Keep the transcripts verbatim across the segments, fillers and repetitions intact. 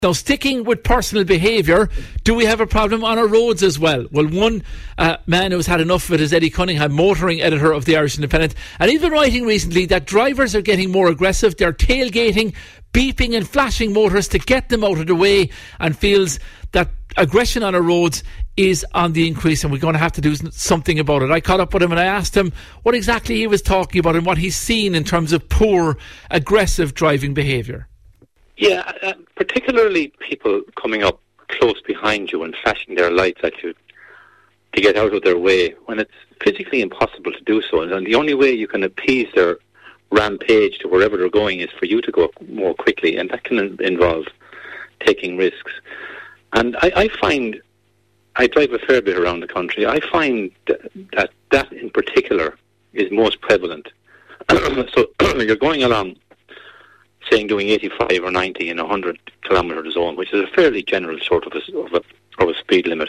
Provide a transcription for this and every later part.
Now, sticking with personal behaviour, do we have a problem on our roads as well? Well, one uh, man who's had enough of it is Eddie Cunningham, motoring editor of the Irish Independent, and he's been writing recently that drivers are getting more aggressive. They're tailgating, beeping and flashing motors to get them out of the way, and feels that aggression on our roads is on the increase, and we're going to have to do something about it. I caught up with him and I asked him what exactly he was talking about and what he's seen in terms of poor, aggressive driving behaviour. Yeah, uh, particularly people coming up close behind you and flashing their lights at you to get out of their way when it's physically impossible to do so. And the only way you can appease their rampage to wherever they're going is for you to go more quickly, and that can involve taking risks. And I, I find, I drive a fair bit around the country, I find that that, that in particular is most prevalent. So you're going along, saying doing eighty-five or ninety in a one hundred kilometre zone, which is a fairly general sort of a, of a, of a speed limit.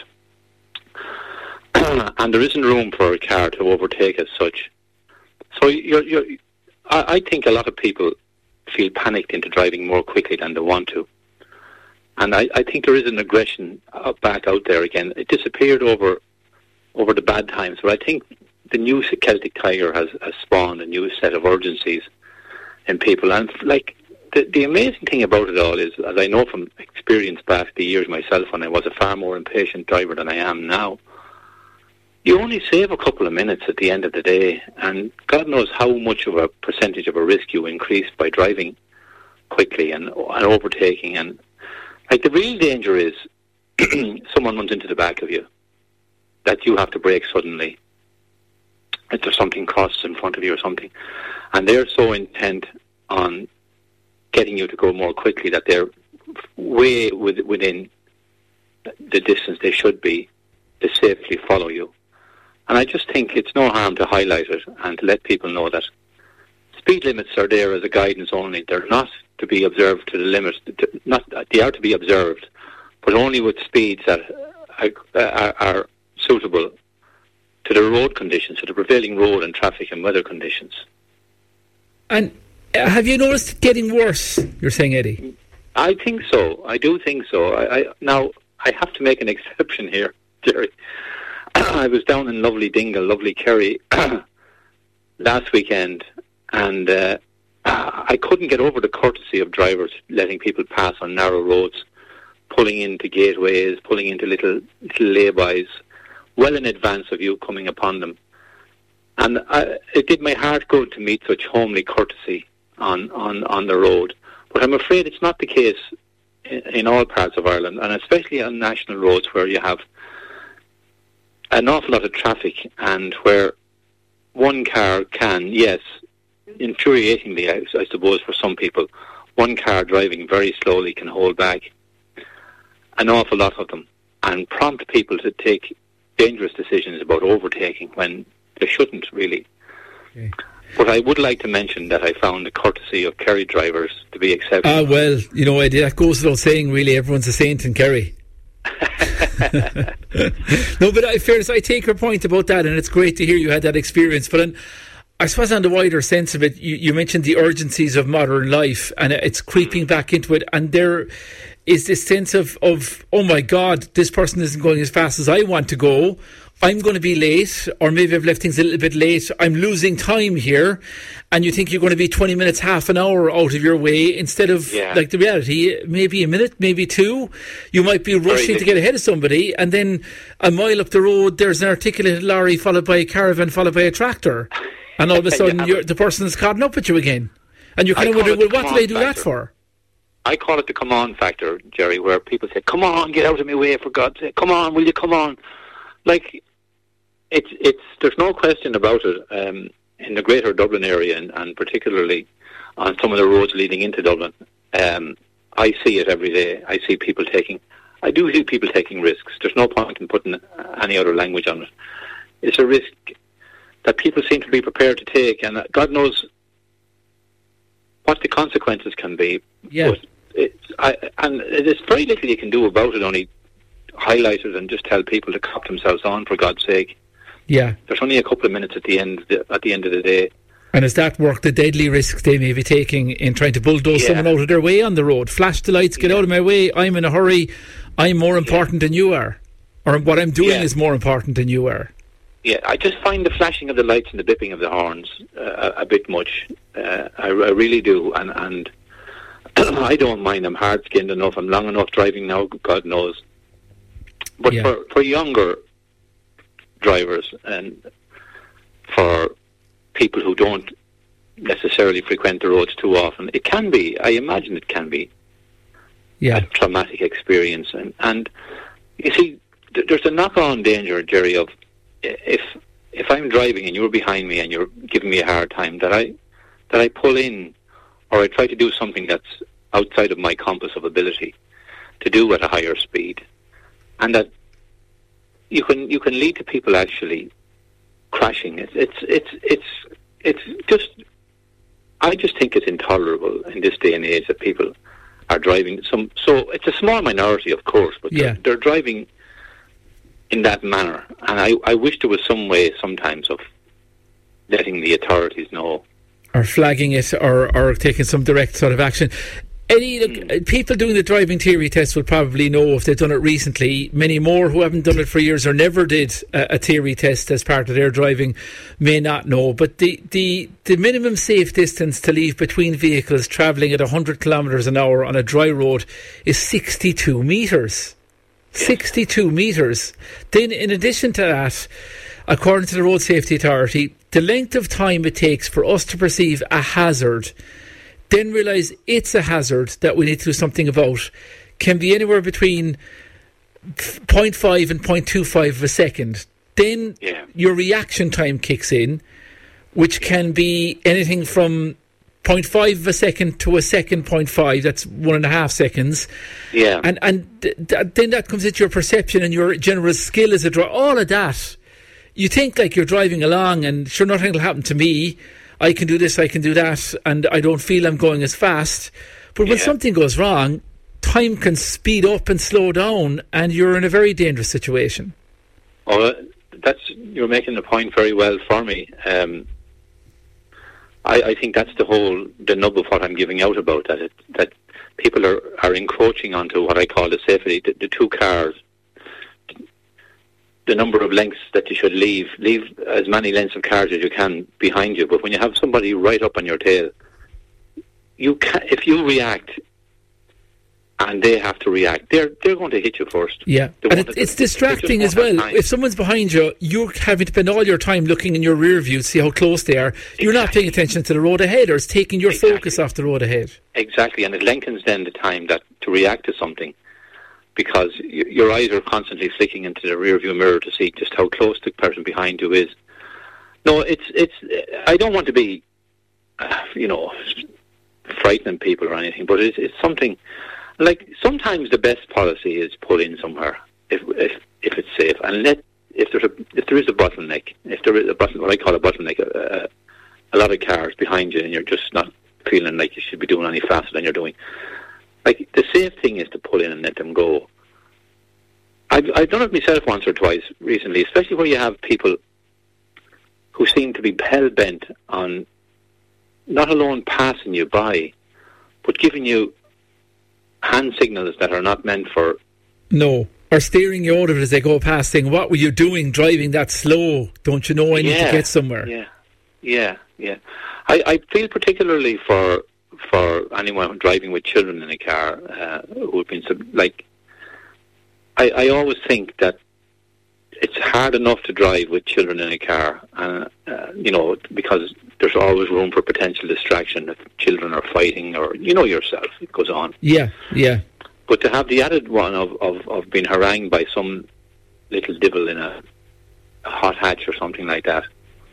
And there isn't room for a car to overtake as such. So you're, you're, I, I think a lot of people feel panicked into driving more quickly than they want to. And I, I think there is an aggression back out there again. It disappeared over over the bad times, but I think the new Celtic Tiger has, has spawned a new set of urgencies in people. And like the, the amazing thing about it all is, as I know from experience back the years myself when I was a far more impatient driver than I am now, you only save a couple of minutes at the end of the day, and God knows how much of a percentage of a risk you increase by driving quickly and, and overtaking. And like the real danger is someone runs into the back of you, that you have to brake suddenly, if there's something crosses in front of you or something, and they're so intent on getting you to go more quickly that they're way with, within the distance they should be to safely follow you. And I just think it's no harm to highlight it and to let people know that speed limits are there as a guidance only. They're not to be observed to the limit. Not, they are to be observed, but only with speeds that are, are, are suitable to the road conditions, to the prevailing road and traffic and weather conditions. And uh, have you noticed it getting worse, you're saying, Eddie? I think so. I do think so. I, I Now, I have to make an exception here, Jerry. I was down in lovely Dingle, lovely Kerry, last weekend, and uh, I couldn't get over the courtesy of drivers letting people pass on narrow roads, pulling into gateways, pulling into little, little lay-bys, well in advance of you coming upon them. And I, it did my heart good to meet such homely courtesy on, on, on the road. But I'm afraid it's not the case in, in all parts of Ireland, and especially on national roads where you have an awful lot of traffic and where one car can, yes, infuriatingly, I, I suppose, for some people, one car driving very slowly can hold back an awful lot of them and prompt people to take dangerous decisions about overtaking when they shouldn't, really. Okay. But I would like to mention that I found the courtesy of Kerry drivers to be exceptional. Ah, well, you know, that goes without saying, really, everyone's a saint in Kerry. No, but in fairness, I take your point about that, and it's great to hear you had that experience. But then, I suppose on the wider sense of it, you, you mentioned the urgencies of modern life, and it's creeping back into it, and there is this sense of, of oh my God, this person isn't going as fast as I want to go. I'm going to be late, or maybe I've left things a little bit late. I'm losing time here. And you think you're going to be twenty minutes, half an hour out of your way, instead of, yeah. like the reality, maybe a minute, maybe two. You might be rushing to get ahead of somebody, and then a mile up the road, there's an articulated lorry followed by a caravan followed by a tractor. And all of a sudden, yeah, you're, the person's caught up with you again. And you're kind of wondering, well, what do they do that for? I call it the come on factor, Jerry, where people say, come on, get out of my way, for God's sake. Come on, will you come on? Like, it's, it's, there's no question about it. Um, in the greater Dublin area, and, and particularly on some of the roads leading into Dublin, um, I see it every day. I see people taking, I do see people taking risks. There's no point in putting any other language on it. It's a risk that people seem to be prepared to take, and God knows what the consequences can be. Yeah. But it's, I, and there's very little you can do about it, only highlight it and just tell people to cop themselves on, for God's sake. Yeah, there's only a couple of minutes at the end at the end of the day. And is that work the deadly risk they may be taking in trying to bulldoze yeah. someone out of their way on the road? Flash the lights, get yeah. out of my way, I'm in a hurry, I'm more important yeah. than you are. Or what I'm doing yeah. is more important than you are. Yeah, I just find the flashing of the lights and the bipping of the horns uh, a, a bit much. Uh, I, I really do. And, and I don't mind. I'm hard-skinned enough. I'm long enough driving now, God knows. But yeah. for, for younger drivers and for people who don't necessarily frequent the roads too often, it can be, I imagine it can be, yeah. a traumatic experience. And, and you see, th- there's a knock-on danger, Jerry, of if if I'm driving and you're behind me and you're giving me a hard time, that I that I pull in or I try to do something that's outside of my compass of ability to do at a higher speed, and that you can you can lead to people actually crashing. It's it's it's it's it's just I just think it's intolerable in this day and age that people are driving some. So it's a small minority, of course, but yeah. they're, they're driving in that manner, and I, I wish there was some way sometimes of letting the authorities know, or flagging it, or, or taking some direct sort of action. Eddie, look, mm. people doing the driving theory test will probably know if they've done it recently. Many more who haven't done it for years or never did a, a theory test as part of their driving may not know. But the, the, the minimum safe distance to leave between vehicles travelling at one hundred kilometres an hour on a dry road is sixty-two metres. sixty-two metres. Then in addition to that, according to the Road Safety Authority, the length of time it takes for us to perceive a hazard, then realise it's a hazard that we need to do something about, can be anywhere between zero point five and zero point two five of a second. Then yeah. your reaction time kicks in, which can be anything from zero point five of a second to a second point five. That's one and a half seconds. Yeah. And and th- th- then that comes into your perception and your general skill as a driver. All of that. You think like you're driving along and sure nothing will happen to me. I can do this, I can do that, and I don't feel I'm going as fast. But when yeah. something goes wrong, time can speed up and slow down, and you're in a very dangerous situation. Oh, that's you're making the point very well for me. Um, I, I think that's the whole the nub of what I'm giving out about, that it, that people are, are encroaching onto what I call the safety. The, the two cars, the number of lengths that you should leave, leave as many lengths of cars as you can behind you. But when you have somebody right up on your tail, you can, if you react and they have to react, they're they're going to hit you first. Yeah, and it, it's distracting as well. If someone's behind you, you're having to spend all your time looking in your rear view to see how close they are. Exactly. You're not paying attention to the road ahead, or it's taking your exactly. focus off the road ahead. Exactly, and it lengthens then the time that to react to something, because y- your eyes are constantly flicking into the rear view mirror to see just how close the person behind you is. No, it's it's. I don't want to be, uh, you know, frightening people or anything, but it's it's something. Like, sometimes the best policy is pull in somewhere if if if it's safe, and let if there's a if there is a bottleneck, if there is a bottle, what I call a bottleneck, a, a lot of cars behind you, and you're just not feeling like you should be doing any faster than you're doing. Like, the safe thing is to pull in and let them go. I've I've done it myself once or twice recently, especially where you have people who seem to be hell bent on not alone passing you by, but giving you hand signals that are not meant for... No, or steering you out of it as they go past, saying, what were you doing driving that slow? Don't you know I need yeah, to get somewhere? Yeah, yeah, yeah. I, I feel particularly for for anyone driving with children in a car uh, who've been... Sub- like, I, I always think that it's hard enough to drive with children in a car, uh, uh, you know, because there's always room for potential distraction if children are fighting, or, you know yourself, it goes on. Yeah, yeah. But to have the added one of, of, of being harangued by some little devil in a, a hot hatch or something like that,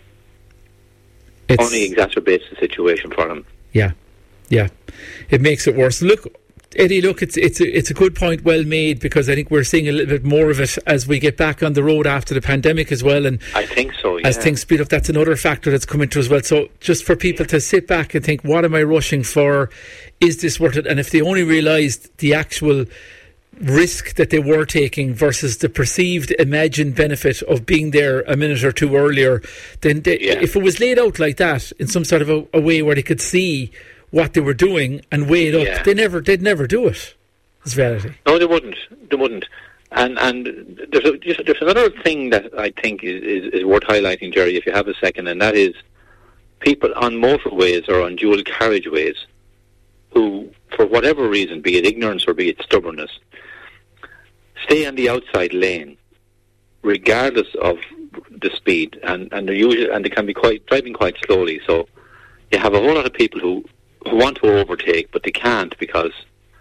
it's, only exacerbates the situation for them. Yeah, yeah. It makes it worse. Look, Eddie, look, it's it's a, it's a good point, well made, because I think we're seeing a little bit more of it as we get back on the road after the pandemic as well. And I think so, yeah. As things speed up, that's another factor that's coming through as well. So just for people yeah. to sit back and think, what am I rushing for? Is this worth it? And if they only realised the actual risk that they were taking versus the perceived imagined benefit of being there a minute or two earlier, then they, yeah. if it was laid out like that in some sort of a, a way where they could see what they were doing and weigh it up, yeah. they never, they'd never do it. It's reality. No, they wouldn't. They wouldn't. And and there's a, just, there's another thing that I think is, is, is worth highlighting, Jerry, if you have a second, and that is people on motorways or on dual carriageways who, for whatever reason, be it ignorance or be it stubbornness, stay on the outside lane, regardless of the speed, and and they usually and they can be quite driving quite slowly. So you have a whole lot of people who, who want to overtake, but they can't because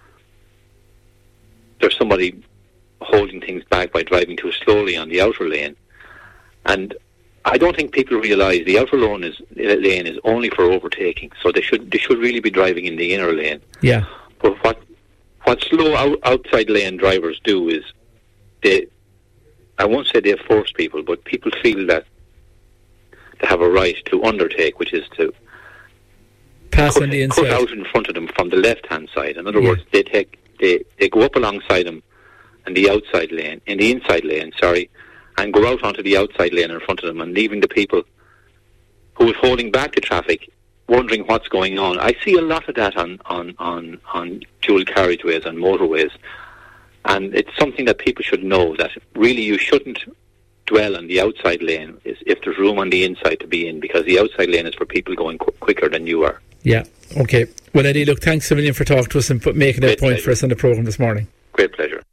there's somebody holding things back by driving too slowly on the outer lane. And I don't think people realise the outer lane is lane is only for overtaking, so they should they should really be driving in the inner lane. Yeah. But what what slow out, outside lane drivers do is they, I won't say they force people, but people feel that they have a right to undertake, which is to pass cut, on the inside, cut out in front of them from the left hand side. In other yeah. words, they take they they go up alongside them in the outside lane, in the inside lane, sorry, and go out onto the outside lane in front of them and leaving the people who is holding back the traffic wondering what's going on. I see a lot of that on, on, on, on dual carriageways and motorways, and it's something that people should know, that really you shouldn't dwell on the outside lane if there's room on the inside to be in, because the outside lane is for people going qu- quicker than you are. Yeah, okay. Well, Eddie, look, thanks a million for talking to us and making that point for us on the programme this morning. Great pleasure.